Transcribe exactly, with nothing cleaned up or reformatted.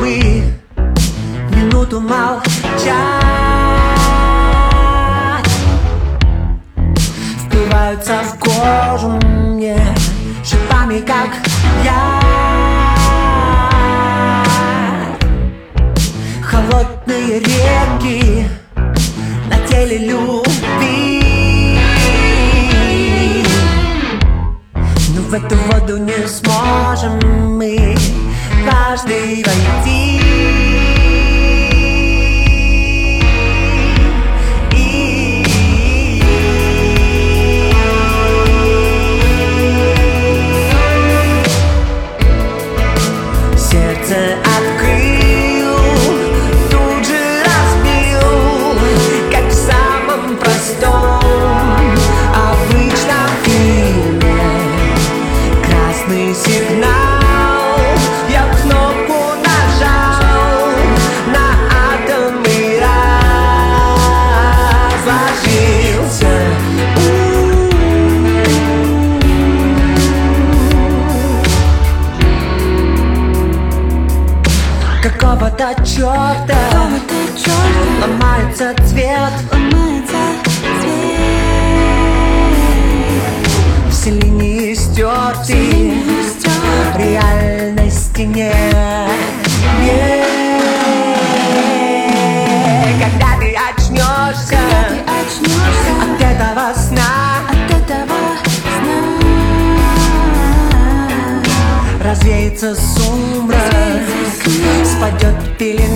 чтобы минуту молчать. Впиваются в кожу мне шипами, как я. Холодные реки на теле любви, но в эту воду не сможем мы каждый войти. Сердце открыл, тут же разбил, как в самом простом обычном фильме. Красный сигнал, я кнопку нажал, на атомы разложился. Какого-то черта, Какого-то черта ломается цвет, ломается цвет. все линии стерты, в реальности нет. Нет. Когда ты очнешься, Когда ты очнешься от этого сна, от этого сна, развеется сумрак, развеется сумрак, спадет пелена.